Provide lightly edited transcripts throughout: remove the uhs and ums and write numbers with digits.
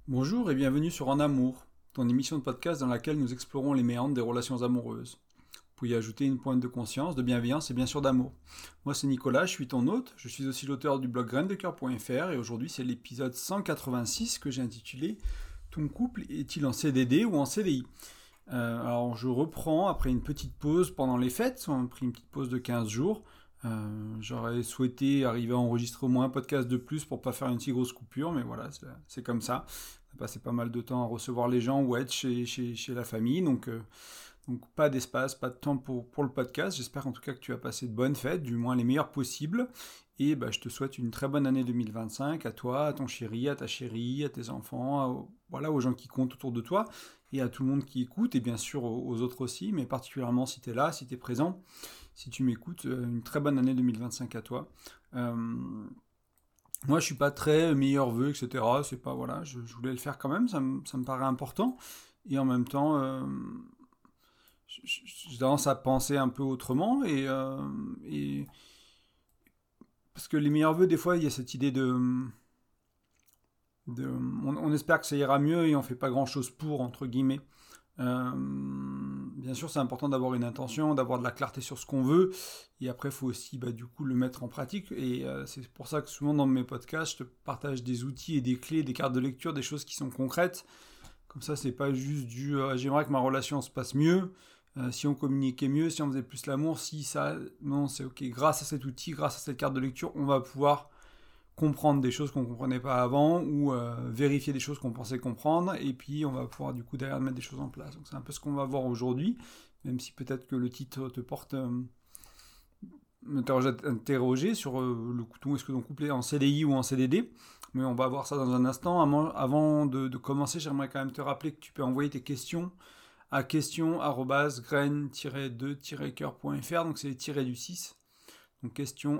Bonjour et bienvenue sur En Amour, ton émission de podcast dans laquelle nous explorons les méandres des relations amoureuses. Vous pouvez y ajouter une pointe de conscience, de bienveillance et bien sûr d'amour. Moi c'est Nicolas, je suis ton hôte, je suis aussi l'auteur du blog graindecoeur.fr et aujourd'hui c'est l'épisode 186 que j'ai intitulé « Ton couple est-il en CDD ou en CDI ?» Alors je reprends après une petite pause pendant les fêtes, on a pris une petite pause de 15 jours. J'aurais souhaité arriver à enregistrer au moins un podcast de plus pour pas faire une si grosse coupure, mais voilà, c'est comme ça. On a passé pas mal de temps à recevoir les gens ou à être chez la famille, donc pas d'espace, pas de temps pour le podcast. J'espère en tout cas que tu as passé de bonnes fêtes, du moins les meilleures possibles. Et je te souhaite une très bonne année 2025 à toi, à ton chéri, à ta chérie, à tes enfants, aux gens qui comptent autour de toi et à tout le monde qui écoute, et bien sûr aux autres aussi, mais particulièrement si tu es là, si tu es présent. Si tu m'écoutes, une très bonne année 2025 à toi. Moi, je suis pas très meilleur vœu, etc. C'est pas voilà, je voulais le faire quand même, ça me paraît important. Et en même temps, j'ai tendance à penser un peu autrement et parce que les meilleurs vœux, des fois, il y a cette idée on espère que ça ira mieux et on fait pas grand chose pour entre guillemets. Bien sûr, c'est important d'avoir une intention, d'avoir de la clarté sur ce qu'on veut, et après, il faut aussi du coup le mettre en pratique. Et c'est pour ça que souvent dans mes podcasts, je te partage des outils et des clés, des cartes de lecture, des choses qui sont concrètes. Comme ça, c'est pas juste du j'aimerais que ma relation se passe mieux, si on communiquait mieux, si on faisait plus l'amour, si ça. Non, c'est ok. Grâce à cet outil, grâce à cette carte de lecture, on va pouvoir comprendre des choses qu'on ne comprenait pas avant ou vérifier des choses qu'on pensait comprendre et puis on va pouvoir du coup derrière mettre des choses en place. Donc c'est un peu ce qu'on va voir aujourd'hui, même si peut-être que le titre te porte interroger sur le couteau, est-ce que ton couple est en CDI ou en CDD, mais on va voir ça dans un instant. Avant de commencer, j'aimerais quand même te rappeler que tu peux envoyer tes questions à question@grain-2-coeur.fr, donc c'est les tirés du 6. Donc question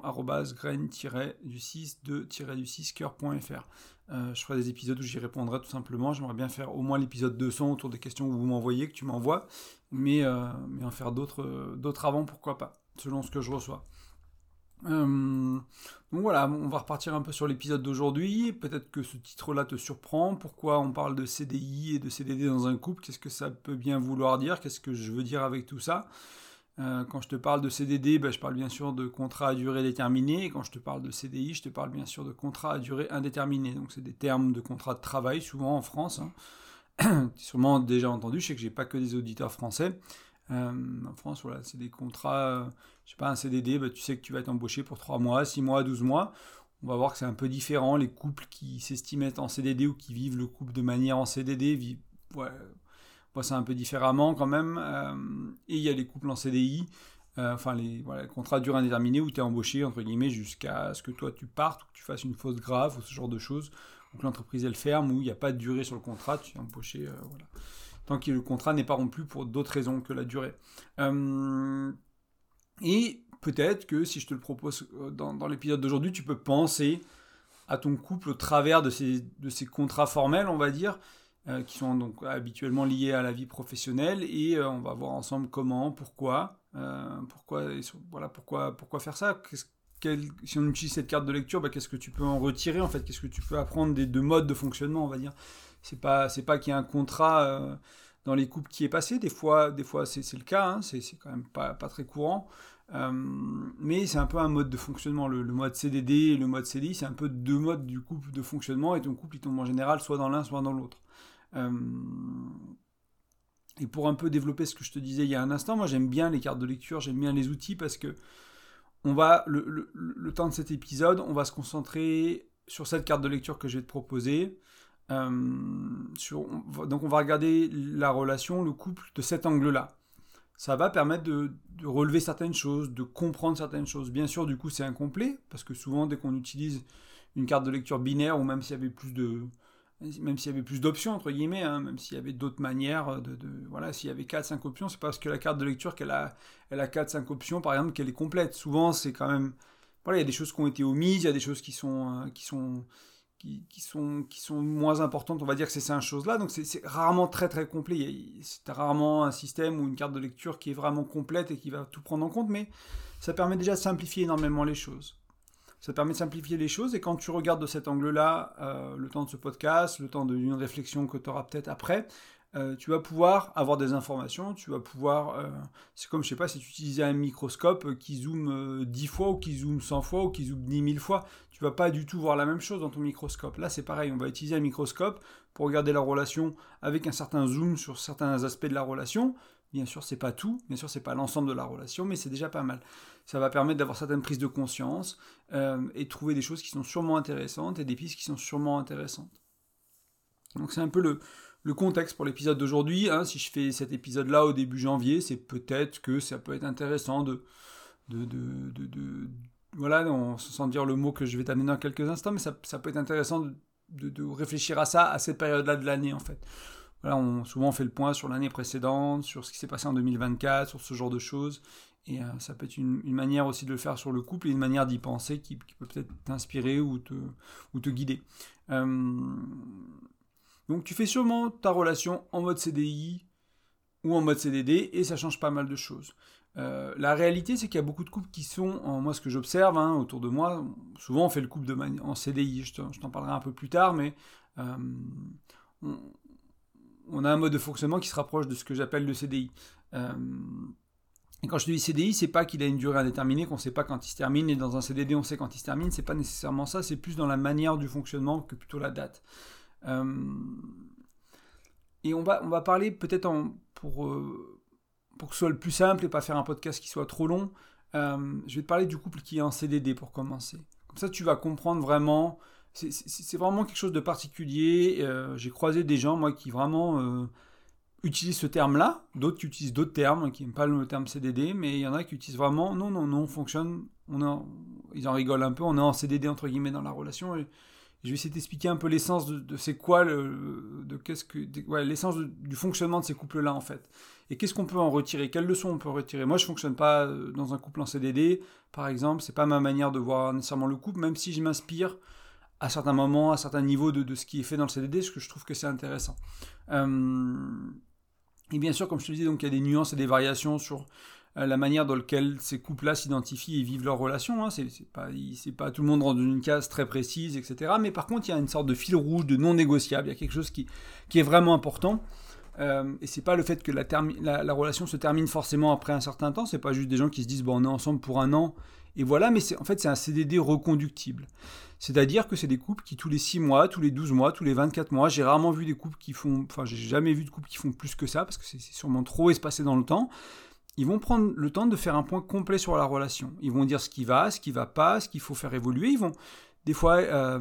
@grain-du6-2-coeur.fr. Je ferai des épisodes où j'y répondrai tout simplement. J'aimerais bien faire au moins l'épisode 200 autour des questions que vous m'envoyez, que tu m'envoies, mais en faire d'autres avant, pourquoi pas, selon ce que je reçois. Donc voilà, on va repartir un peu sur l'épisode d'aujourd'hui. Peut-être que ce titre-là te surprend. Pourquoi on parle de CDI et de CDD dans un couple? Qu'est-ce que ça peut bien vouloir dire? Qu'est-ce que je veux dire avec tout ça? Quand je te parle de CDD, je parle bien sûr de contrat à durée déterminée. Et quand je te parle de CDI, je te parle bien sûr de contrat à durée indéterminée. Donc c'est des termes de contrat de travail, souvent en France. Tu as sûrement déjà entendu, je sais que j'ai pas que des auditeurs français. En France, voilà, c'est des contrats, je sais pas, un CDD, tu sais que tu vas être embauché pour 3 mois, 6 mois, 12 mois. On va voir que c'est un peu différent. Les couples qui s'estiment être en CDD ou qui vivent le couple de manière en CDD vivent... Ouais, voit ça un peu différemment quand même. Et il y a les couples en CDI, les contrats durée indéterminée où tu es embauché, entre guillemets, jusqu'à ce que toi tu partes ou que tu fasses une faute grave ou ce genre de choses. Donc l'entreprise elle ferme ou il n'y a pas de durée sur le contrat, tu es embauché, voilà. Tant que le contrat n'est pas rompu pour d'autres raisons que la durée. Et peut-être que si je te le propose dans l'épisode d'aujourd'hui, tu peux penser à ton couple au travers de ces contrats formels, on va dire, qui sont donc habituellement liés à la vie professionnelle, et on va voir ensemble comment, pourquoi faire ça. Si on utilise cette carte de lecture, qu'est-ce que tu peux en retirer en fait? Qu'est-ce que tu peux apprendre des deux modes de fonctionnement, on va dire? C'est pas qu'il y a un contrat dans les couples qui est passé. Des fois c'est le cas, hein, c'est quand même pas très courant. Mais c'est un peu un mode de fonctionnement. Le mode CDD et le mode CDI, c'est un peu deux modes du couple de fonctionnement, et ton couple il tombe en général soit dans l'un soit dans l'autre. Et pour un peu développer ce que je te disais il y a un instant, moi j'aime bien les cartes de lecture, j'aime bien les outils, parce que on va le temps de cet épisode, on va se concentrer sur cette carte de lecture que je vais te proposer. Donc on va regarder la relation, le couple de cet angle-là. Ça va permettre de relever certaines choses, de comprendre certaines choses. Bien sûr, du coup, c'est incomplet, parce que souvent, dès qu'on utilise une carte de lecture binaire, ou même s'il y avait plus d'options, entre guillemets, hein, même s'il y avait d'autres manières, voilà, s'il y avait 4-5 options, c'est parce que la carte de lecture, elle a 4-5 options, par exemple, qu'elle est complète. Souvent, c'est quand même... Voilà, il y a des choses qui ont été omises, il y a des choses qui sont moins importantes, on va dire que c'est ces choses-là, donc c'est rarement très très complet. C'est rarement un système ou une carte de lecture qui est vraiment complète et qui va tout prendre en compte, mais ça permet déjà de simplifier énormément les choses. Ça te permet de simplifier les choses, et quand tu regardes de cet angle-là, le temps de ce podcast, le temps d'une réflexion que tu auras peut-être après, tu vas pouvoir avoir des informations, tu vas pouvoir... c'est comme, je sais pas, si tu utilisais un microscope qui zoome 10 fois, ou qui zoome 100 fois, ou qui zoome 10 000 fois, tu vas pas du tout voir la même chose dans ton microscope. Là, c'est pareil, on va utiliser un microscope pour regarder la relation avec un certain zoom sur certains aspects de la relation. Bien sûr, c'est pas tout, bien sûr, c'est pas l'ensemble de la relation, mais c'est déjà pas mal. Ça va permettre d'avoir certaines prises de conscience et de trouver des choses qui sont sûrement intéressantes et des pistes qui sont sûrement intéressantes. Donc c'est un peu le contexte pour l'épisode d'aujourd'hui. Hein. Si je fais cet épisode-là au début janvier, c'est peut-être que ça peut être intéressant voilà, sans dire le mot que je vais t'amener dans quelques instants, mais ça peut être intéressant de réfléchir à ça, à cette période-là de l'année, en fait. Voilà, souvent on fait le point sur l'année précédente, sur ce qui s'est passé en 2024, sur ce genre de choses. Et ça peut être une manière aussi de le faire sur le couple, et une manière d'y penser qui peut peut-être t'inspirer ou te guider. Donc tu fais sûrement ta relation en mode CDI ou en mode CDD, et ça change pas mal de choses. La réalité, c'est qu'il y a beaucoup de couples qui sont, moi ce que j'observe autour de moi, souvent on fait le couple en CDI, je t'en parlerai un peu plus tard, mais on a un mode de fonctionnement qui se rapproche de ce que j'appelle le CDI. Et quand je dis CDI, c'est pas qu'il a une durée indéterminée, qu'on sait pas quand il se termine, et dans un CDD on sait quand il se termine, c'est pas nécessairement ça, c'est plus dans la manière du fonctionnement que plutôt la date. Et on va parler peut-être pour que ce soit le plus simple et pas faire un podcast qui soit trop long, je vais te parler du couple qui est en CDD pour commencer. Comme ça tu vas comprendre vraiment, c'est vraiment quelque chose de particulier. J'ai croisé des gens moi qui vraiment utilisent ce terme-là, d'autres qui utilisent d'autres termes, qui n'aiment pas le terme CDD, mais il y en a qui utilisent vraiment non, on fonctionne, ils en rigolent un peu, on est en CDD entre guillemets dans la relation. Et je vais essayer de t'expliquer un peu l'essence de c'est quoi l'essence du fonctionnement de ces couples-là en fait. Et qu'est-ce qu'on peut en retirer? Quelles leçons on peut retirer? Moi, je ne fonctionne pas dans un couple en CDD, par exemple. C'est pas ma manière de voir nécessairement le couple, même si je m'inspire à certains moments, à certains niveaux de ce qui est fait dans le CDD, parce que je trouve que c'est intéressant. Et bien sûr, comme je te disais, donc, il y a des nuances et des variations sur la manière dans laquelle ces couples-là s'identifient et vivent leur relation. C'est pas tout le monde rentre dans une case très précise, etc. Mais par contre, il y a une sorte de fil rouge, de non négociable. Il y a quelque chose qui est vraiment important. Et c'est pas le fait que la relation se termine forcément après un certain temps. C'est pas juste des gens qui se disent on est ensemble pour un an et voilà. Mais en fait, c'est un CDD reconductible. C'est-à-dire que c'est des couples qui tous les 6 mois, tous les 12 mois, tous les 24 mois, j'ai rarement vu des couples qui font... Enfin, j'ai jamais vu de couples qui font plus que ça, parce que c'est sûrement trop espacé dans le temps. Ils vont prendre le temps de faire un point complet sur la relation. Ils vont dire ce qui va pas, ce qu'il faut faire évoluer. Des fois,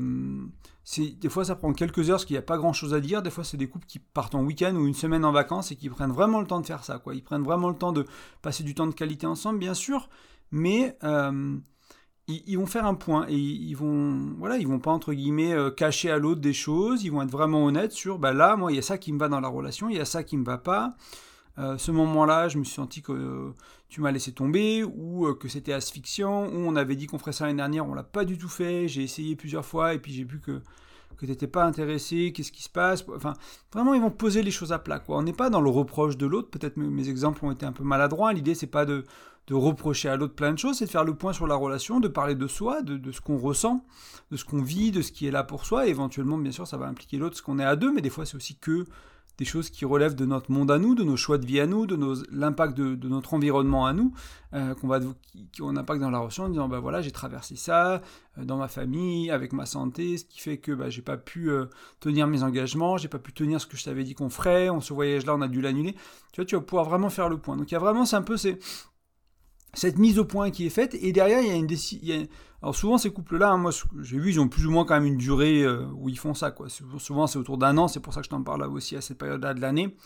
ça prend quelques heures parce qu'il n'y a pas grand-chose à dire. Des fois, c'est des couples qui partent en week-end ou une semaine en vacances et qui prennent vraiment le temps de faire ça, quoi. Ils prennent vraiment le temps de passer du temps de qualité ensemble, bien sûr, mais ils vont faire un point et ils vont pas, entre guillemets, cacher à l'autre des choses. Ils vont être vraiment honnêtes sur, là, moi, il y a ça qui me va dans la relation, il y a ça qui me va pas. Ce moment-là, je me suis senti que tu m'as laissé tomber, ou que c'était asphyxiant, ou on avait dit qu'on ferait ça l'année dernière, on l'a pas du tout fait, j'ai essayé plusieurs fois, et puis j'ai vu que t'étais pas intéressé, qu'est-ce qui se passe? Enfin, vraiment, ils vont poser les choses à plat, quoi. On n'est pas dans le reproche de l'autre, peut-être mes exemples ont été un peu maladroits, l'idée c'est pas de reprocher à l'autre plein de choses, c'est de faire le point sur la relation, de parler de soi, de ce qu'on ressent, de ce qu'on vit, de ce qui est là pour soi, et éventuellement, bien sûr, ça va impliquer l'autre, ce qu'on est à deux, mais des fois c'est aussi que des choses qui relèvent de notre monde à nous, de nos choix de vie à nous, de l'impact de notre environnement à nous, qui ont un impact dans la relation, en disant, voilà, j'ai traversé ça, dans ma famille, avec ma santé, ce qui fait que j'ai pas pu tenir mes engagements, j'ai pas pu tenir ce que je t'avais dit qu'on ferait, ce voyage-là, on a dû l'annuler. Tu vois, tu vas pouvoir vraiment faire le point. Donc il y a vraiment, c'est un peu cette mise au point qui est faite, et derrière, il y a une décision. Alors souvent, ces couples-là, moi, j'ai vu, ils ont plus ou moins quand même une durée où ils font ça, quoi. Souvent, c'est autour d'un an, c'est pour ça que je t'en parle là aussi à cette période-là de l'année.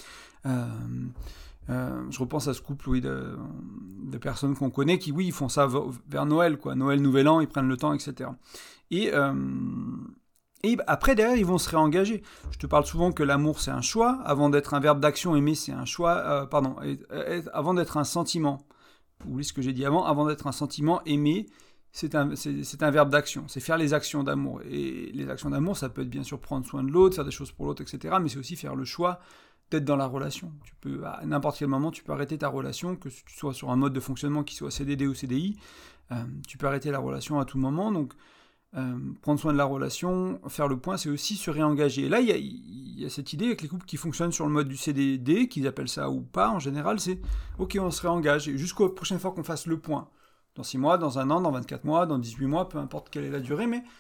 Je repense à ce couple, oui, de personnes qu'on connaît qui, oui, ils font ça vers Noël, quoi. Noël, Nouvel An, ils prennent le temps, etc. Et après, derrière, ils vont se réengager. Je te parle souvent que l'amour, c'est un choix. Avant d'être un verbe d'action, aimer, c'est un choix. Avant d'être un sentiment. Oublie ce que j'ai dit avant d'être un sentiment, aimer, c'est un verbe d'action, c'est faire les actions d'amour. Et les actions d'amour, ça peut être bien sûr prendre soin de l'autre, faire des choses pour l'autre, etc. Mais c'est aussi faire le choix d'être dans la relation. Tu peux, à n'importe quel moment, tu peux arrêter ta relation, que tu sois sur un mode de fonctionnement qui soit CDD ou CDI. Tu peux arrêter la relation à tout moment. Donc, prendre soin de la relation, faire le point, c'est aussi se réengager. Et là, il y a cette idée avec les couples qui fonctionnent sur le mode du CDD, qu'ils appellent ça ou pas, en général, c'est « Ok, on se réengage, et jusqu'aux prochaine fois qu'on fasse le point. » Dans 6 mois, dans 1 an, dans 24 mois, dans 18 mois, peu importe quelle est la durée, mais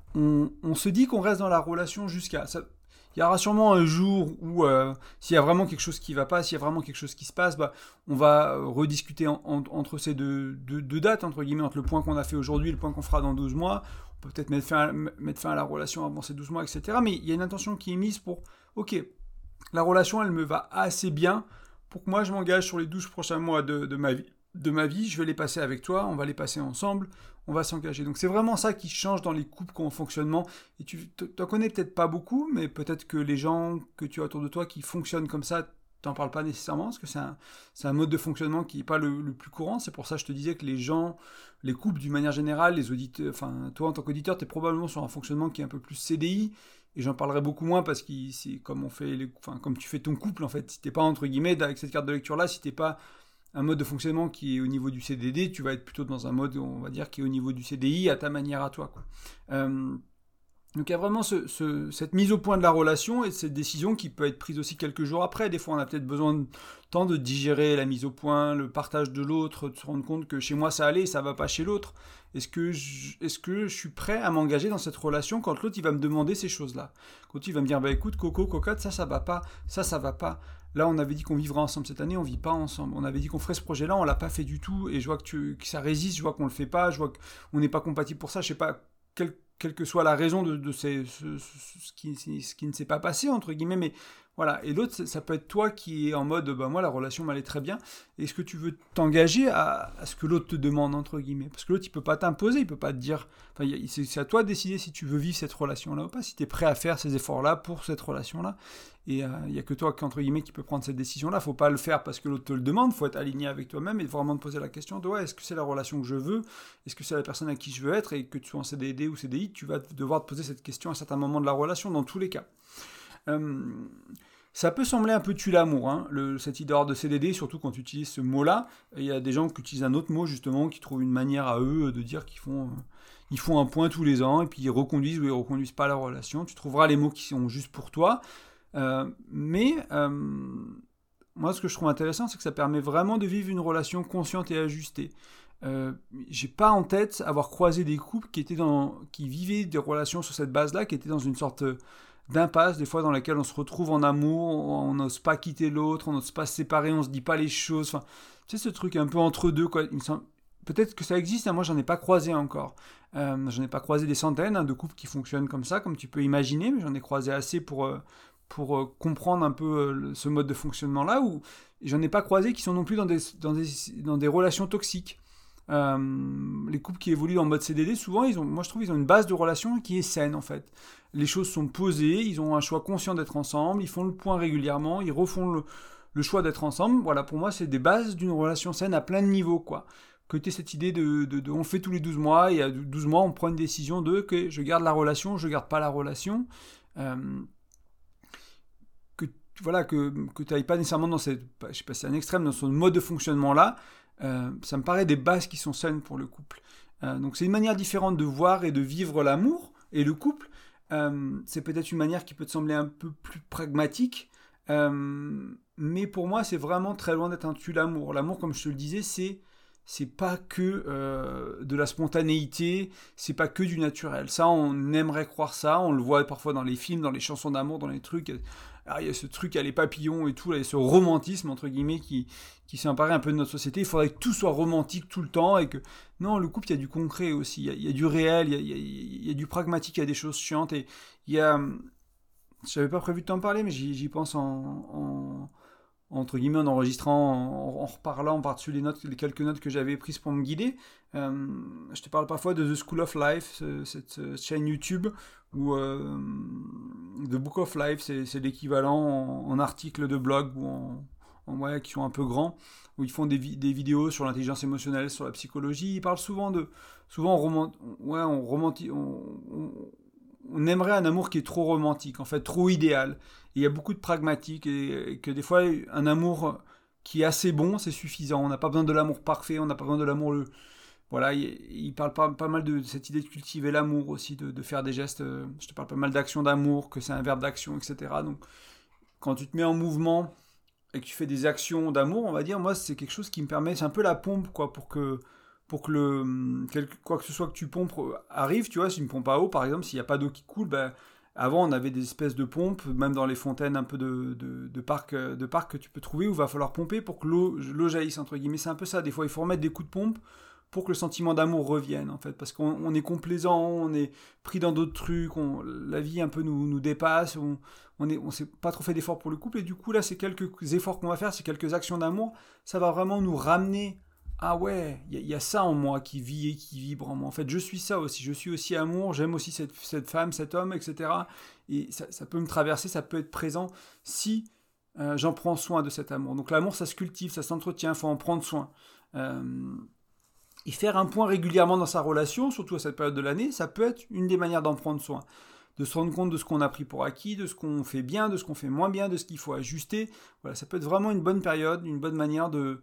on se dit qu'on reste dans la relation jusqu'à... Il y aura sûrement un jour où, s'il y a vraiment quelque chose qui ne va pas, s'il y a vraiment quelque chose qui se passe, on va rediscuter entre ces deux dates, entre guillemets, entre le point qu'on a fait aujourd'hui et le point qu'on fera dans 12 mois. On peut peut-être mettre fin à la relation avant ces 12 mois, etc. Mais il y a une intention qui est mise pour, ok, la relation, elle me va assez bien pour que moi, je m'engage sur les 12 prochains mois de ma vie, je vais les passer avec toi, on va les passer ensemble, on va s'engager. Donc c'est vraiment ça qui change dans les couples qui ont fonctionnement. Et tu t'en connais peut-être pas beaucoup, mais peut-être que les gens que tu as autour de toi qui fonctionnent comme ça, t'en parles pas nécessairement, parce que c'est un mode de fonctionnement qui n'est pas le plus courant. C'est pour ça que je te disais que les couples d'une manière générale, les auditeurs, enfin toi en tant qu'auditeur, tu es probablement sur un fonctionnement qui est un peu plus CDI, et j'en parlerai beaucoup moins parce que c'est comme comme tu fais ton couple en fait. Si t'es pas entre guillemets avec cette carte de lecture là, si t'es pas un mode de fonctionnement qui est au niveau du CDD, tu vas être plutôt dans un mode, on va dire, qui est au niveau du CDI, à ta manière à toi, quoi. Donc il y a vraiment cette mise au point de la relation et cette décision qui peut être prise aussi quelques jours après. Des fois, on a peut-être besoin de temps de digérer la mise au point, le partage de l'autre, de se rendre compte que chez moi ça allait et ça va pas chez l'autre. Est-ce que je suis prêt à m'engager dans cette relation quand l'autre il va me demander ces choses-là? Quand il va me dire, écoute, Coco, cocotte, ça va pas, ça va pas. Là, on avait dit qu'on vivrait ensemble cette année, on vit pas ensemble. On avait dit qu'on ferait ce projet-là, on l'a pas fait du tout. Et je vois que ça résiste, je vois qu'on le fait pas, je vois qu'on n'est pas compatible pour ça. Je sais pas quelle que soit la raison de ce qui ne s'est pas passé, entre guillemets, mais voilà. Et l'autre, ça peut être toi qui est en mode, moi, la relation m'allait très bien. Est-ce que tu veux t'engager à ce que l'autre te demande, entre guillemets? Parce que l'autre, il peut pas t'imposer, il peut pas te dire... Enfin, c'est à toi de décider si tu veux vivre cette relation-là ou pas, si tu es prêt à faire ces efforts-là pour cette relation-là. Et il n'y a que toi, entre guillemets, qui peut prendre cette décision-là. Faut pas le faire parce que l'autre te le demande, faut être aligné avec toi-même et vraiment te poser la question de, est-ce que c'est la relation que je veux? Est-ce que c'est la personne à qui je veux être? Et que tu sois en CDD ou CDI, tu vas devoir te poser cette question à un certain moment de la relation, dans tous les cas. Ça peut sembler un peu tuer l'amour, hein, cette idée de CDD, surtout quand tu utilises ce mot-là. Il y a des gens qui utilisent un autre mot, justement, qui trouvent une manière à eux de dire qu'ils font un point tous les ans, et puis ils reconduisent ou ils reconduisent pas la relation. Tu trouveras les mots qui sont juste pour toi. Mais moi, ce que je trouve intéressant, c'est que ça permet vraiment de vivre une relation consciente et ajustée. J'ai pas en tête avoir croisé des couples qui vivaient des relations sur cette base-là, qui étaient dans une sorte d'impasse, des fois dans laquelle on se retrouve en amour, on n'ose pas quitter l'autre, on n'ose pas se séparer, on se dit pas les choses. Enfin, tu sais, ce truc un peu entre deux, quoi. Peut-être que ça existe, hein, moi j'en ai pas croisé encore. J'en ai pas croisé des centaines de couples qui fonctionnent comme ça, comme tu peux imaginer, mais j'en ai croisé assez pour comprendre un peu ce mode de fonctionnement-là, où j'en ai pas croisé qui sont non plus dans des relations toxiques. Les couples qui évoluent en mode CDD, souvent, moi je trouve qu'ils ont une base de relation qui est saine, en fait. Les choses sont posées, ils ont un choix conscient d'être ensemble, ils font le point régulièrement, ils refont le choix d'être ensemble. Voilà, pour moi, c'est des bases d'une relation saine à plein de niveaux, quoi. Côté cette idée de on le fait tous les 12 mois, et à 12 mois, on prend une décision que je garde la relation, je garde pas la relation. Que tu n'ailles pas nécessairement dans cette, je sais pas si c'est un extrême, dans son mode de fonctionnement-là, ça me paraît des bases qui sont saines pour le couple. Donc c'est une manière différente de voir et de vivre l'amour et le couple. C'est peut-être une manière qui peut te sembler un peu plus pragmatique, mais pour moi c'est vraiment très loin d'être un tue-l'amour. L'amour, comme je te le disais, c'est pas que de la spontanéité, c'est pas que du naturel. Ça, on aimerait croire ça, on le voit parfois dans les films, dans les chansons d'amour, dans les trucs. Alors, il y a ce truc à les papillons et tout, là, ce romantisme, entre guillemets, qui s'emparait un peu de notre société. Il faudrait que tout soit romantique tout le temps et que... Non, le couple, il y a du concret aussi, il y a du réel, il y a du pragmatique, il y a des choses chiantes et il y a... J'avais pas prévu de t'en parler, mais j'y pense entre guillemets, en enregistrant, en reparlant par-dessus les quelques notes que j'avais prises pour me guider. Je te parle parfois de The School of Life, cette chaîne YouTube, où The Book of Life, c'est l'équivalent en article de blog ou qui sont un peu grands, où ils font des vidéos sur l'intelligence émotionnelle, sur la psychologie. Ils parlent souvent on aimerait un amour qui est trop romantique, en fait, trop idéal. Et il y a beaucoup de pragmatiques et que des fois, un amour qui est assez bon, c'est suffisant. On n'a pas besoin de l'amour parfait, on n'a pas besoin de l'amour. Voilà, il parle pas mal de cette idée de cultiver l'amour aussi, de faire des gestes. Je te parle pas mal d'action d'amour, que c'est un verbe d'action, etc. Donc, quand tu te mets en mouvement et que tu fais des actions d'amour, on va dire, moi, c'est quelque chose qui me permet, c'est un peu la pompe, quoi, pour que quoi que ce soit que tu pompes arrive, tu vois, si une pompe à eau, par exemple, s'il n'y a pas d'eau qui coule, ben, avant, on avait des espèces de pompes, même dans les fontaines un peu de parcs que tu peux trouver, où il va falloir pomper pour que l'eau jaillisse, entre guillemets. C'est un peu ça, des fois, il faut remettre des coups de pompe pour que le sentiment d'amour revienne, en fait, parce qu'on est complaisant, on est pris dans d'autres trucs, la vie un peu nous dépasse, on s'est pas trop fait d'efforts pour le couple, et du coup, là, c'est quelques efforts qu'on va faire, c'est quelques actions d'amour, ça va vraiment nous ramener. Ah ouais, il y a ça en moi qui vit et qui vibre en moi. En fait, je suis ça aussi. Je suis aussi amour, j'aime aussi cette femme, cet homme, etc. Et ça peut me traverser, ça peut être présent si j'en prends soin de cet amour. Donc l'amour, ça se cultive, ça s'entretient, il faut en prendre soin. Et faire un point régulièrement dans sa relation, surtout à cette période de l'année, ça peut être une des manières d'en prendre soin. De se rendre compte de ce qu'on a pris pour acquis, de ce qu'on fait bien, de ce qu'on fait moins bien, de ce qu'il faut ajuster. Voilà, ça peut être vraiment une bonne période, une bonne manière de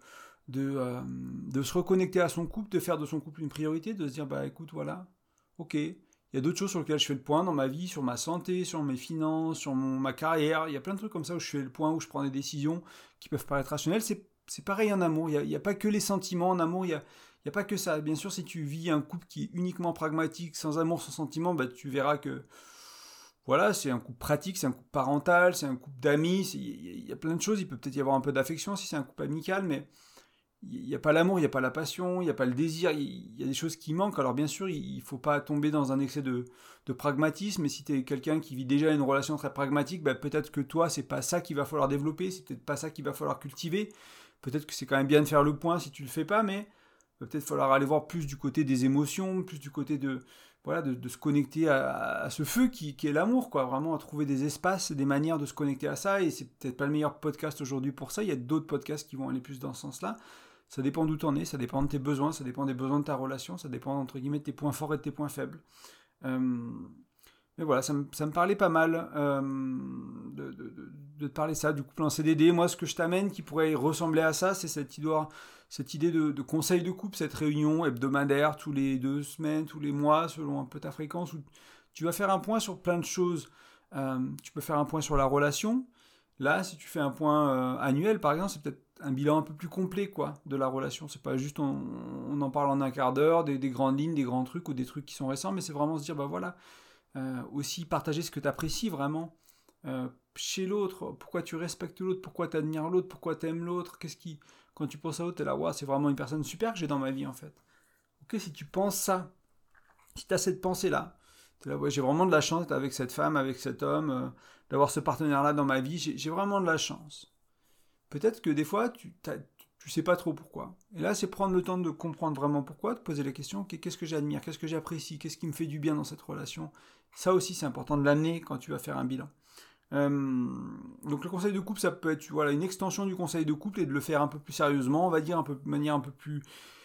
se reconnecter à son couple, de faire de son couple une priorité, de se dire, bah écoute, voilà, ok, il y a d'autres choses sur lesquelles je fais le point dans ma vie, sur ma santé, sur mes finances, sur ma carrière, il y a plein de trucs comme ça où je fais le point, où je prends des décisions qui peuvent paraître rationnelles. C'est pareil en amour, il n'y a pas que les sentiments en amour, il y a pas que ça. Bien sûr, si tu vis un couple qui est uniquement pragmatique, sans amour, sans sentiment, bah, tu verras que voilà, c'est un couple pratique, c'est un couple parental, c'est un couple d'amis, il y a plein de choses, il peut peut-être y avoir un peu d'affection si c'est un couple amical, mais il n'y a pas l'amour, il n'y a pas la passion, il n'y a pas le désir, il y a des choses qui manquent. Alors bien sûr, il ne faut pas tomber dans un excès de pragmatisme, et si tu es quelqu'un qui vit déjà une relation très pragmatique, bah, peut-être que toi, c'est pas ça qu'il va falloir développer, c'est peut-être pas ça qu'il va falloir cultiver. Peut-être que c'est quand même bien de faire le point si tu le fais pas, mais il va peut-être falloir aller voir plus du côté des émotions, plus du côté de se connecter à ce feu qui est l'amour, quoi. Vraiment à trouver des espaces, des manières de se connecter à ça, et c'est peut-être pas le meilleur podcast aujourd'hui pour ça, il y a d'autres podcasts qui vont aller plus dans ce sens-là. Ça dépend d'où tu en es, ça dépend de tes besoins, ça dépend des besoins de ta relation, ça dépend entre guillemets de tes points forts et de tes points faibles. Mais voilà, ça me parlait pas mal de te parler ça, du couple en CDD. Moi, ce que je t'amène qui pourrait ressembler à ça, c'est cette idée de conseil de couple, cette réunion hebdomadaire tous les 2 semaines, tous les mois, selon un peu ta fréquence, où tu vas faire un point sur plein de choses. Tu peux faire un point sur la relation. Là, si tu fais un point annuel, par exemple, c'est peut-être un bilan un peu plus complet, quoi, de la relation. C'est pas juste on en parle en un quart d'heure, des grandes lignes, des grands trucs ou des trucs qui sont récents, mais c'est vraiment se dire, bah voilà, aussi partager ce que tu apprécies vraiment chez l'autre, pourquoi tu respectes l'autre, pourquoi tu admires l'autre, pourquoi tu aimes l'autre, quand tu penses à l'autre, t'es là, ouais, c'est vraiment une personne super que j'ai dans ma vie en fait. Ok, si tu penses ça, si tu as cette pensée-là, t'es là, ouais, j'ai vraiment de la chance d'être avec cette femme, avec cet homme, d'avoir ce partenaire-là dans ma vie, j'ai vraiment de la chance. Peut-être que des fois, tu sais pas trop pourquoi. Et là, c'est prendre le temps de comprendre vraiment pourquoi, de poser la question, okay, qu'est-ce que j'admire, qu'est-ce que j'apprécie, qu'est-ce qui me fait du bien dans cette relation. Ça aussi, c'est important de l'amener quand tu vas faire un bilan. Donc le conseil de couple, ça peut être voilà, une extension du conseil de couple et de le faire un peu plus sérieusement, on va dire, de manière un peu plus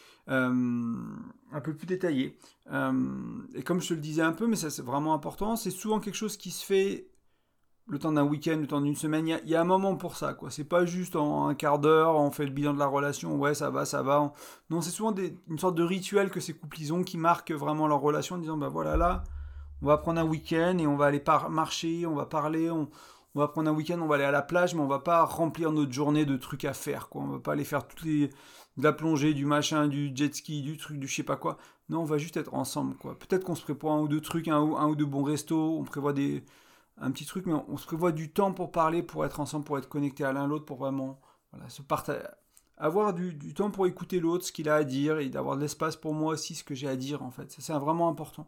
détaillée. Et comme je te le disais un peu, mais ça c'est vraiment important, c'est souvent quelque chose qui se fait le temps d'un week-end, le temps d'une semaine, il y a un moment pour ça, quoi. C'est pas juste en un quart d'heure, on fait le bilan de la relation, ouais, ça va. Non, c'est souvent une sorte de rituel que ces couples ils ont qui marque vraiment leur relation en disant, bah voilà, là, on va prendre un week-end et on va aller marcher, on va parler, on va prendre un week-end, on va aller à la plage, mais on va pas remplir notre journée de trucs à faire, quoi. On va pas aller faire de la plongée, du machin, du jet ski, du truc, du je sais pas quoi. Non, on va juste être ensemble, quoi. Peut-être qu'on se prépare un ou deux trucs, un ou deux bons restos, on prévoit un petit truc, mais on se prévoit du temps pour parler, pour être ensemble, pour être connecté à l'un à l'autre, pour vraiment voilà, se partager, avoir du temps pour écouter l'autre, ce qu'il a à dire, et d'avoir de l'espace pour moi aussi, ce que j'ai à dire, en fait. Ça, c'est vraiment important.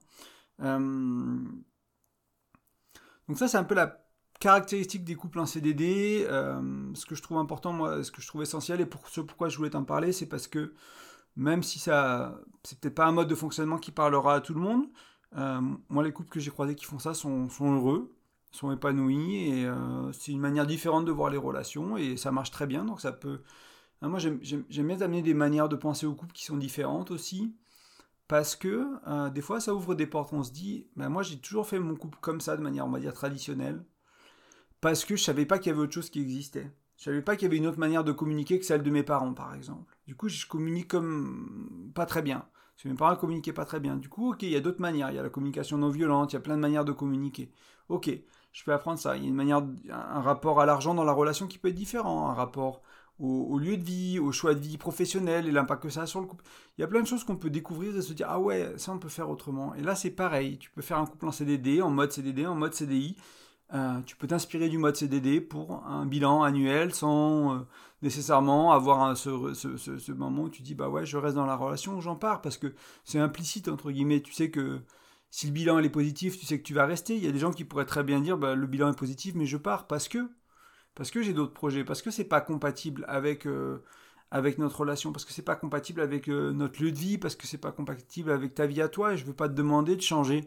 Donc ça, c'est un peu la caractéristique des couples en CDD. Ce que je trouve important, moi, ce que je trouve essentiel, et pourquoi je voulais t'en parler, c'est parce que même si c'est peut-être pas un mode de fonctionnement qui parlera à tout le monde, moi, les couples que j'ai croisés qui font ça sont heureux. sont épanouis et c'est une manière différente de voir les relations et ça marche très bien. Donc ça peut... Moi, j'aime bien amener des manières de penser au couple qui sont différentes aussi parce que des fois, ça ouvre des portes. On se dit, moi, j'ai toujours fait mon couple comme ça, de manière, on va dire, traditionnelle parce que je savais pas qu'il y avait autre chose qui existait. Je savais pas qu'il y avait une autre manière de communiquer que celle de mes parents, par exemple. Du coup, je communique comme pas très bien. Parce que mes parents communiquaient pas très bien. Du coup, ok, il y a d'autres manières. Il y a la communication non violente, il y a plein de manières de communiquer. Ok, je peux apprendre ça. Il y a une manière, un rapport à l'argent dans la relation qui peut être différent. Un rapport au lieu de vie, au choix de vie professionnel et l'impact que ça a sur le couple. Il y a plein de choses qu'on peut découvrir et se dire, ah ouais, ça on peut faire autrement. Et là, c'est pareil. Tu peux faire un couple en CDD, en mode CDD, en mode CDI. Tu peux t'inspirer du mode CDD pour un bilan annuel sans nécessairement avoir ce moment où tu dis bah ouais je reste dans la relation ou j'en pars parce que c'est implicite entre guillemets, tu sais que si le bilan il est positif tu sais que tu vas rester. Il y a des gens qui pourraient très bien dire bah le bilan est positif mais je pars parce que j'ai d'autres projets, parce que c'est pas compatible avec notre relation, parce que c'est pas compatible avec notre lieu de vie, parce que c'est pas compatible avec ta vie à toi et je veux pas te demander de changer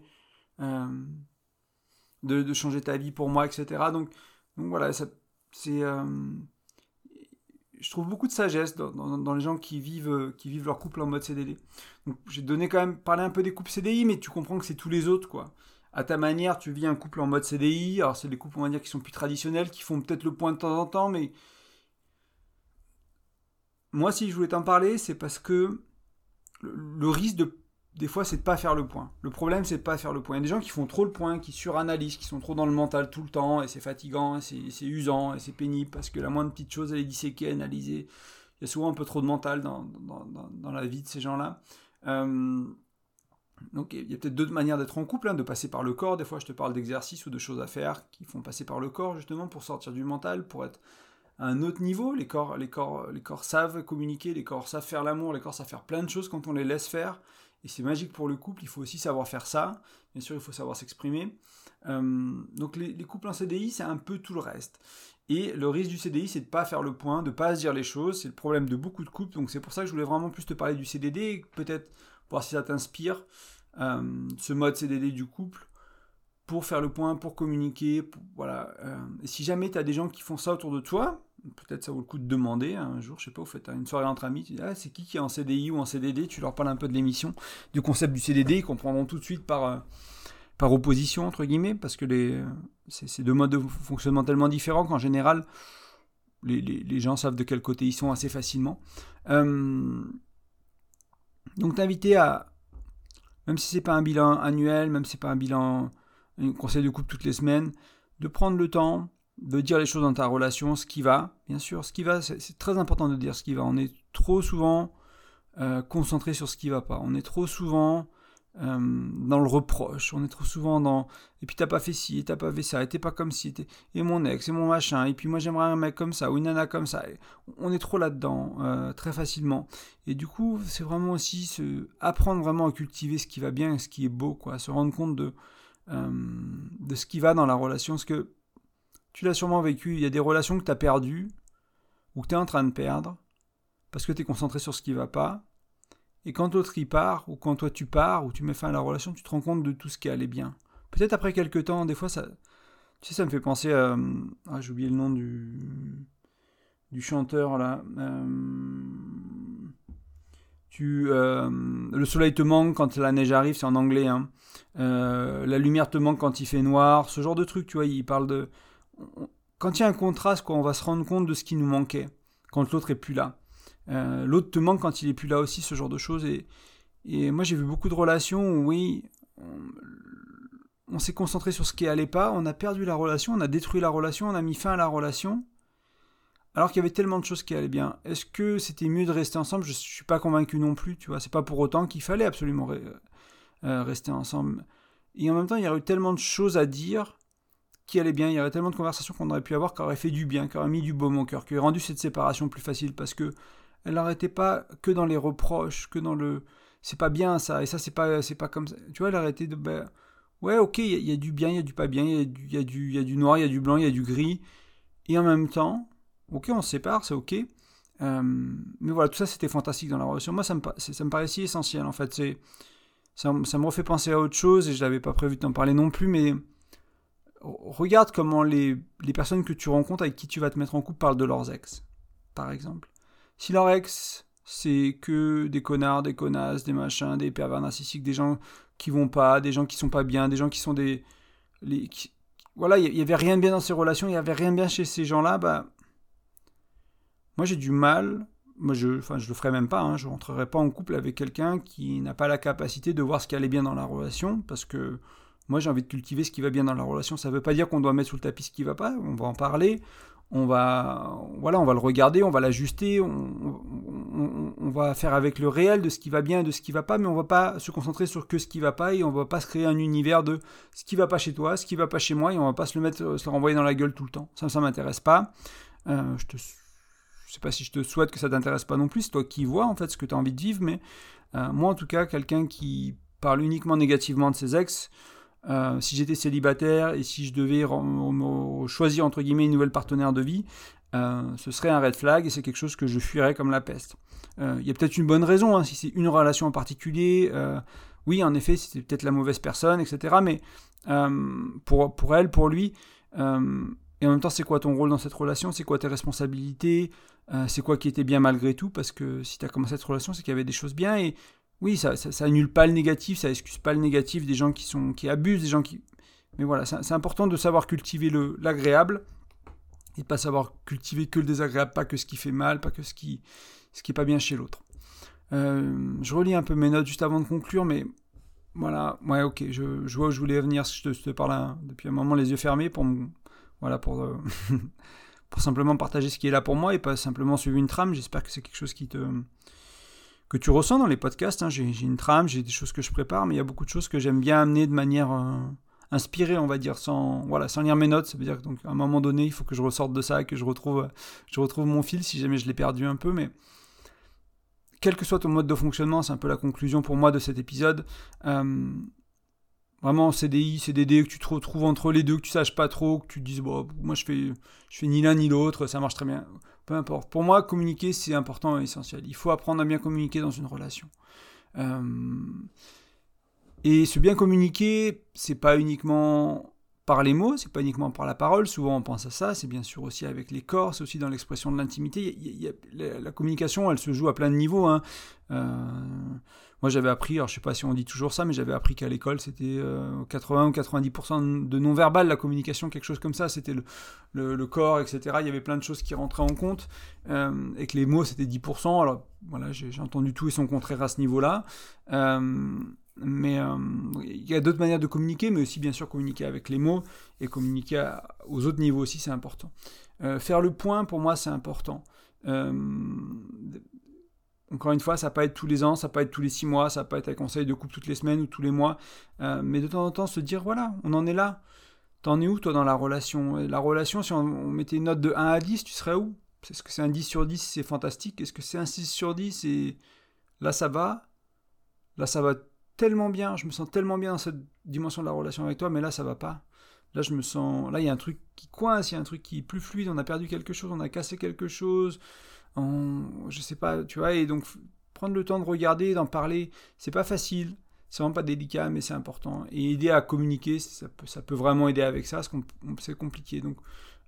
de changer ta vie pour moi, etc. Donc voilà, c'est, je trouve beaucoup de sagesse dans les gens qui vivent leur couple en mode CDD. Donc j'ai donné quand même, parlé un peu des couples CDI, mais tu comprends que c'est tous les autres, quoi. À ta manière, tu vis un couple en mode CDI, alors c'est des couples, on va dire, qui sont plus traditionnels, qui font peut-être le point de temps en temps, mais moi, si je voulais t'en parler, c'est parce que le risque des fois, c'est de pas faire le point. Le problème, c'est de pas faire le point. Il y a des gens qui font trop le point, qui suranalysent, qui sont trop dans le mental tout le temps, et c'est fatigant, et c'est usant, et c'est pénible, parce que la moindre petite chose, elle est disséquée, analysée. Il y a souvent un peu trop de mental dans la vie de ces gens-là. Donc, il y a peut-être d'autres manières d'être en couple, de passer par le corps. Des fois, je te parle d'exercices ou de choses à faire qui font passer par le corps, justement, pour sortir du mental, pour être à un autre niveau. Les corps savent communiquer, les corps savent faire l'amour, les corps savent faire plein de choses quand on les laisse faire. Et c'est magique pour le couple, il faut aussi savoir faire ça. Bien sûr, il faut savoir s'exprimer. Donc les couples en CDI, c'est un peu tout le reste. Et le risque du CDI, c'est de ne pas faire le point, de ne pas se dire les choses. C'est le problème de beaucoup de couples. Donc c'est pour ça que je voulais vraiment plus te parler du CDD, et peut-être voir si ça t'inspire, ce mode CDD du couple, pour faire le point, pour communiquer. Voilà. Et si jamais tu as des gens qui font ça autour de toi, peut-être ça vaut le coup de demander un jour, je sais pas, vous faites une soirée entre amis, tu dis c'est qui est en CDI ou en CDD, tu leur parles un peu de l'émission, du concept du CDD, ils comprendront tout de suite par opposition entre guillemets, parce que c'est deux modes de fonctionnement tellement différents qu'en général les gens savent de quel côté ils sont assez facilement. Donc t'inviter à, même si c'est pas un bilan annuel, même si c'est pas un conseil de couple toutes les semaines, de prendre le temps de dire les choses dans ta relation, ce qui va, bien sûr, ce qui va, c'est très important de dire ce qui va. On est trop souvent concentré sur ce qui va pas. On est trop souvent dans le reproche. On est trop souvent dans et puis t'as pas fait ci, et t'as pas fait ça, et t'es pas comme ci, et mon ex, et mon machin, et puis moi j'aimerais un mec comme ça ou une nana comme ça. On est trop là-dedans très facilement. Et du coup, c'est vraiment aussi apprendre vraiment à cultiver ce qui va bien et ce qui est beau, quoi. Se rendre compte de ce qui va dans la relation, parce que tu l'as sûrement vécu, il y a des relations que tu as perdues, ou que tu es en train de perdre, parce que tu es concentré sur ce qui ne va pas, et quand l'autre y part, ou quand toi tu pars, ou tu mets fin à la relation, tu te rends compte de tout ce qui allait bien. Peut-être après quelques temps, des fois, ça me fait penser à... j'ai oublié le nom du chanteur, là. Le soleil te manque quand la neige arrive, c'est en anglais. La lumière te manque quand il fait noir, ce genre de truc, tu vois, il parle de... Quand il y a un contraste, quoi, on va se rendre compte de ce qui nous manquait quand l'autre est plus là. L'autre te manque quand il est plus là aussi, ce genre de choses. Et moi, j'ai vu beaucoup de relations où, oui, on s'est concentré sur ce qui allait pas, on a perdu la relation, on a détruit la relation, on a mis fin à la relation, alors qu'il y avait tellement de choses qui allaient bien. Est-ce que c'était mieux de rester ensemble ? Je suis pas convaincu non plus, tu vois. C'est pas pour autant qu'il fallait absolument rester ensemble. Et en même temps, il y aurait eu tellement de choses à dire qui allait bien, il y aurait tellement de conversations qu'on aurait pu avoir qui auraient fait du bien, qui auraient mis du baume au cœur, qui auraient rendu cette séparation plus facile, parce que elle n'arrêtait pas que dans les reproches, que dans le c'est pas bien ça, et ça c'est pas comme ça. Tu vois, elle arrêtait de ouais, ok, il y a du bien, il y a du pas bien, il y a du noir, il y a du blanc, il y a du gris, et en même temps, ok, on se sépare, c'est ok, mais voilà, tout ça c'était fantastique dans la relation. Moi ça me paraît si essentiel en fait, ça me refait penser à autre chose, et je n'avais pas prévu de t'en parler non plus, mais regarde comment les personnes que tu rencontres avec qui tu vas te mettre en couple parlent de leurs ex, par exemple. Si leur ex, c'est que des connards, des connasses, des machins, des pervers narcissiques, des gens qui vont pas, des gens qui sont pas bien, des gens qui sont voilà, il y avait rien de bien dans ces relations, il y avait rien de bien chez ces gens-là, bah... Moi, j'ai du mal... je le ferais même pas, hein, je rentrerais pas en couple avec quelqu'un qui n'a pas la capacité de voir ce qui allait bien dans la relation, parce que moi, j'ai envie de cultiver ce qui va bien dans la relation. Ça veut pas dire qu'on doit mettre sous le tapis ce qui va pas, on va en parler, on va le regarder, on va l'ajuster, on va faire avec le réel de ce qui va bien et de ce qui va pas, mais on va pas se concentrer sur que ce qui va pas, et on va pas se créer un univers de ce qui va pas chez toi, ce qui va pas chez moi, et on va pas se le renvoyer dans la gueule tout le temps. Ça m'intéresse pas. Je sais pas si je te souhaite que ça t'intéresse pas non plus, c'est toi qui vois en fait ce que tu as envie de vivre, mais moi en tout cas, quelqu'un qui parle uniquement négativement de ses ex, si j'étais célibataire et si je devais choisir entre guillemets une nouvelle partenaire de vie, ce serait un red flag et c'est quelque chose que je fuirais comme la peste. Il y a peut-être une bonne raison, hein, si c'est une relation en particulier, oui en effet c'était peut-être la mauvaise personne, etc. Mais pour elle, pour lui... et en même temps, c'est quoi ton rôle dans cette relation? C'est quoi tes responsabilités? C'est quoi qui était bien malgré tout? Parce que si tu as commencé cette relation, c'est qu'il y avait des choses bien. Et oui, ça annule pas le négatif, ça excuse pas le négatif des gens qui abusent, des gens qui... Mais voilà, c'est important de savoir cultiver l'agréable et de pas savoir cultiver que le désagréable, pas que ce qui fait mal, pas que ce qui est pas bien chez l'autre. Je relis un peu mes notes juste avant de conclure, mais... Voilà, ouais, ok, je vois où je voulais venir. Je te parle depuis un moment les yeux fermés pour simplement partager ce qui est là pour moi et pas simplement suivre une trame. J'espère que c'est quelque chose que tu ressens dans les podcasts. Hein. J'ai une trame, j'ai des choses que je prépare, mais il y a beaucoup de choses que j'aime bien amener de manière inspirée, on va dire, sans lire mes notes. Ça veut dire que donc, à un moment donné, il faut que je ressorte de ça, que je retrouve mon fil si jamais je l'ai perdu un peu. Mais quel que soit ton mode de fonctionnement, c'est un peu la conclusion pour moi de cet épisode. Vraiment, CDI, CDD, que tu te retrouves entre les deux, que tu saches pas trop, que tu te dises, bon, moi je fais ni l'un ni l'autre, ça marche très bien. Peu importe. Pour moi, communiquer, c'est important et essentiel. Il faut apprendre à bien communiquer dans une relation. Et ce bien communiquer, c'est pas uniquement par les mots, c'est pas uniquement par la parole. Souvent, on pense à ça. C'est bien sûr aussi avec les corps, c'est aussi dans l'expression de l'intimité. La communication, elle se joue à plein de niveaux. Hein. Moi, j'avais appris, alors je sais pas si on dit toujours ça, mais j'avais appris qu'à l'école, c'était 80 ou 90% de non-verbal, la communication, quelque chose comme ça. C'était le corps, etc. Il y avait plein de choses qui rentraient en compte. Et que les mots, c'était 10%. Alors, voilà, j'ai entendu tout et son contraire à ce niveau-là. Mais il y a d'autres manières de communiquer, mais aussi, bien sûr, communiquer avec les mots et communiquer aux autres niveaux aussi, c'est important. Faire le point, pour moi, c'est important. Encore une fois, ça va pas être tous les ans, ça va pas être tous les 6 mois, ça va pas être un conseil de couple toutes les semaines ou tous les mois, mais de temps en temps se dire, voilà, on en est là. T'en es où, toi, dans la relation? La relation, si on mettait une note de 1 à 10, tu serais où? Est-ce que c'est un 10 sur 10, c'est fantastique? Est-ce que c'est un 6 sur 10 et là, ça va tellement bien, je me sens tellement bien dans cette dimension de la relation avec toi, mais là, ça va pas. Là, il y a un truc qui coince, il y a un truc qui est plus fluide, on a perdu quelque chose, on a cassé quelque chose... je sais pas, tu vois, et donc prendre le temps de regarder, d'en parler, c'est pas facile, c'est vraiment pas délicat, mais c'est important. Et aider à communiquer, ça peut vraiment aider avec ça, parce que c'est compliqué. Donc,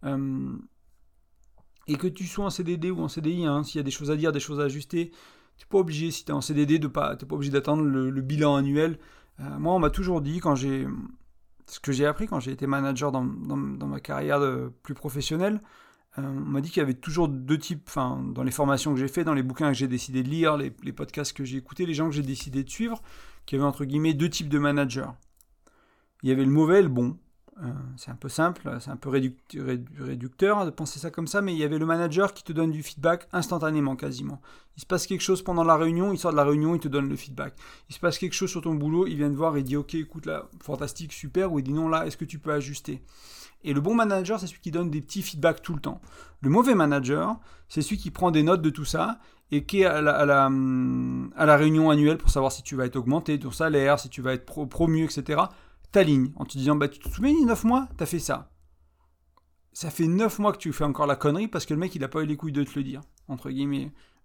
et que tu sois en CDD ou en CDI, hein, s'il y a des choses à dire, des choses à ajuster, tu n'es pas obligé, si tu es en CDD, t'es pas obligé d'attendre le bilan annuel. Moi, on m'a toujours dit, ce que j'ai appris quand j'ai été manager dans ma carrière plus professionnelle, on m'a dit qu'il y avait toujours 2 types, dans les formations que j'ai fait, dans les bouquins que j'ai décidé de lire, les podcasts que j'ai écoutés, les gens que j'ai décidé de suivre, qu'il y avait entre guillemets 2 types de managers. Il y avait le mauvais et le bon. C'est un peu simple, c'est un peu réducteur de penser ça comme ça, mais il y avait le manager qui te donne du feedback instantanément quasiment. Il se passe quelque chose pendant la réunion, il sort de la réunion, il te donne le feedback. Il se passe quelque chose sur ton boulot, il vient te voir et il dit ok, écoute là, fantastique, super, ou il dit non là, est-ce que tu peux ajuster? Et le bon manager, c'est celui qui donne des petits feedbacks tout le temps. Le mauvais manager, c'est celui qui prend des notes de tout ça et qui est à la réunion annuelle pour savoir si tu vas être augmenté, ton salaire, si tu vas être promu, etc., t'alignes en te disant, tu te souviens, il y a 9 mois, t'as fait ça. Ça fait 9 mois que tu fais encore la connerie parce que le mec, il a pas eu les couilles de te le dire, entre guillemets.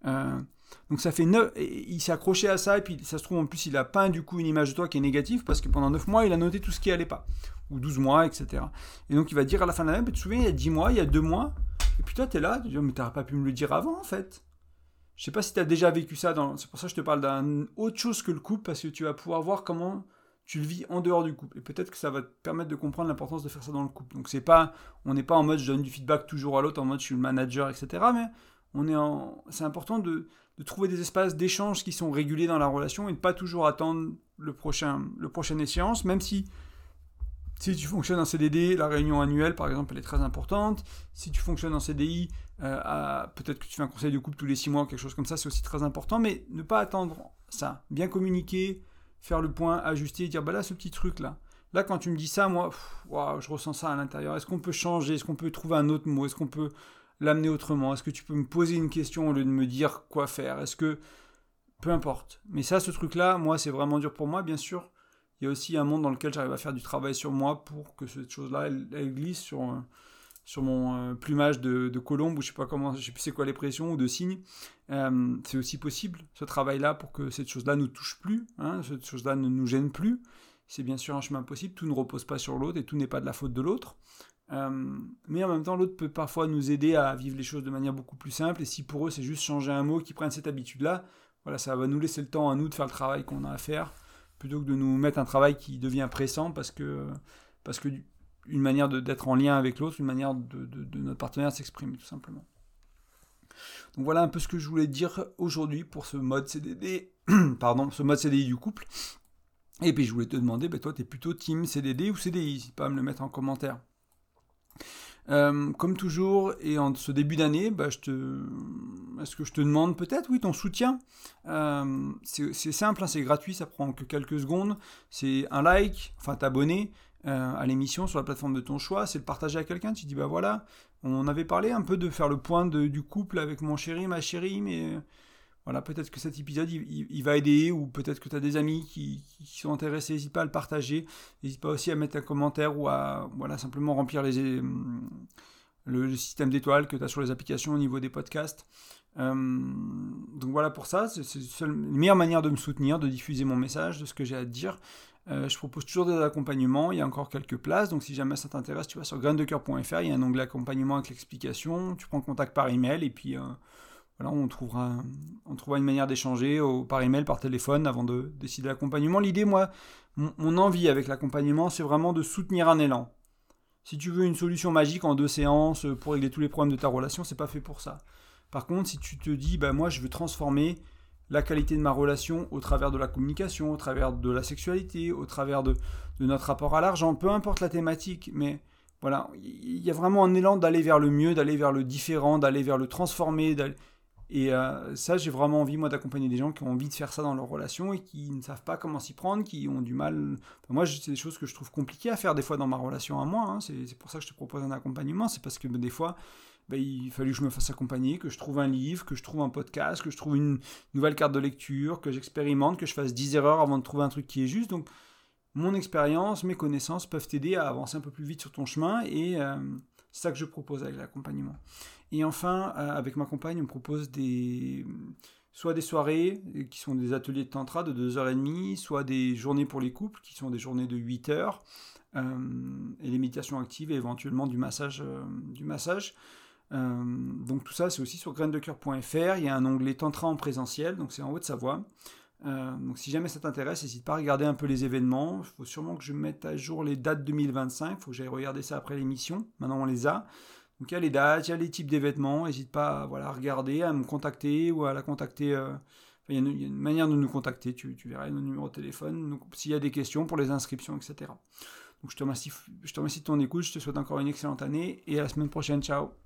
Donc ça fait 9, il s'est accroché à ça, et puis ça se trouve en plus il a peint du coup une image de toi qui est négative, parce que pendant 9 mois il a noté tout ce qui allait pas, ou 12 mois, etc. Et donc il va dire à la fin de l'année, tu te souviens, il y a 10 mois, il y a 2 mois, et puis toi t'es là, tu dis, mais t'aurais pas pu me le dire avant en fait. Je sais pas si t'as déjà vécu ça, c'est pour ça que je te parle d'un autre chose que le couple, parce que tu vas pouvoir voir comment tu le vis en dehors du couple, et peut-être que ça va te permettre de comprendre l'importance de faire ça dans le couple. Donc on n'est pas en mode je donne du feedback toujours à l'autre, en mode je suis le manager, etc. Mais c'est important de trouver des espaces d'échange qui sont réguliers dans la relation et de pas toujours attendre le prochain échéance, même si tu fonctionnes en CDD, la réunion annuelle par exemple elle est très importante. Si tu fonctionnes en CDI, peut-être que tu fais un conseil de couple tous les 6 mois, quelque chose comme ça, c'est aussi très important, mais ne pas attendre ça, bien communiquer, faire le point, ajuster, dire bah là ce petit truc là quand tu me dis ça, moi je ressens ça à l'intérieur, est-ce qu'on peut changer, est-ce qu'on peut trouver un autre mot, est-ce qu'on peut l'amener autrement, est-ce que tu peux me poser une question au lieu de me dire quoi faire, est-ce que... Peu importe. Mais ça, ce truc-là, moi, c'est vraiment dur pour moi, bien sûr. Il y a aussi un monde dans lequel j'arrive à faire du travail sur moi pour que cette chose-là, elle glisse sur mon plumage de colombe, ou je sais plus c'est quoi les pressions, ou de cygne. C'est aussi possible, ce travail-là, pour que cette chose-là ne nous touche plus, cette chose-là ne nous gêne plus. C'est bien sûr un chemin possible, tout ne repose pas sur l'autre, et tout n'est pas de la faute de l'autre. Mais en même temps, l'autre peut parfois nous aider à vivre les choses de manière beaucoup plus simple, et si pour eux c'est juste changer un mot, qu'ils prennent cette habitude-là, voilà, ça va nous laisser le temps à nous de faire le travail qu'on a à faire, plutôt que de nous mettre un travail qui devient pressant, parce que une manière d'être en lien avec l'autre, une manière de notre partenaire de s'exprimer, tout simplement. Donc voilà un peu ce que je voulais dire aujourd'hui pour ce mode CDD, ce mode CDI du couple. Et puis je voulais te demander, toi t'es plutôt team CDD ou CDI, n'hésite pas à me le mettre en commentaire. Comme toujours, et en ce début d'année, est-ce que je te demande peut-être, ton soutien. C'est simple, c'est gratuit, ça prend que quelques secondes. C'est un like, t'abonner à l'émission sur la plateforme de ton choix, c'est le partager à quelqu'un. Tu dis, voilà, on avait parlé un peu de faire le point du couple avec mon chéri, ma chérie, mais... Voilà, peut-être que cet épisode, il va aider, ou peut-être que tu as des amis qui sont intéressés, n'hésite pas à le partager, n'hésite pas aussi à mettre un commentaire, ou à simplement remplir le système d'étoiles que tu as sur les applications au niveau des podcasts. Donc voilà pour ça, c'est la meilleure manière de me soutenir, de diffuser mon message, de ce que j'ai à te dire. Je propose toujours des accompagnements, il y a encore quelques places, donc si jamais ça t'intéresse, tu vas sur graindecoeur.fr, il y a un onglet accompagnement avec l'explication, tu prends contact par email, et puis... on trouvera une manière d'échanger par email, par téléphone, avant de décider l'accompagnement. L'idée, moi, mon envie avec l'accompagnement, c'est vraiment de soutenir un élan. Si tu veux une solution magique en 2 séances pour régler tous les problèmes de ta relation, c'est pas fait pour ça. Par contre, si tu te dis, moi, je veux transformer la qualité de ma relation au travers de la communication, au travers de la sexualité, au travers de notre rapport à l'argent, peu importe la thématique, mais... Voilà, il y a vraiment un élan d'aller vers le mieux, d'aller vers le différent, d'aller vers le transformé, et ça, j'ai vraiment envie, moi, d'accompagner des gens qui ont envie de faire ça dans leur relation et qui ne savent pas comment s'y prendre, qui ont du mal... moi, c'est des choses que je trouve compliquées à faire des fois dans ma relation à moi. C'est pour ça que je te propose un accompagnement. C'est parce que des fois, il fallait que je me fasse accompagner, que je trouve un livre, que je trouve un podcast, que je trouve une nouvelle carte de lecture, que j'expérimente, que je fasse 10 erreurs avant de trouver un truc qui est juste. Donc, mon expérience, mes connaissances peuvent t'aider à avancer un peu plus vite sur ton chemin, et c'est ça que je propose avec l'accompagnement. Et enfin, avec ma compagne, on propose soit des soirées qui sont des ateliers de tantra de 2h30, soit des journées pour les couples qui sont des journées de 8h, et les méditations actives et éventuellement du massage. Donc tout ça, c'est aussi sur graindecoeur.fr. Il y a un onglet tantra en présentiel, donc c'est en Haute-Savoie. Donc si jamais ça t'intéresse, n'hésite pas à regarder un peu les événements. Il faut sûrement que je mette à jour les dates 2025. Il faut que j'aille regarder ça après l'émission. Maintenant, on les a. Donc il y a les dates, il y a les types d'événements. N'hésite pas à regarder, à me contacter ou à la contacter. Il y a une manière de nous contacter. Tu verras nos numéros de téléphone. Donc s'il y a des questions pour les inscriptions, etc. Donc je te remercie de ton écoute. Je te souhaite encore une excellente année et à la semaine prochaine. Ciao.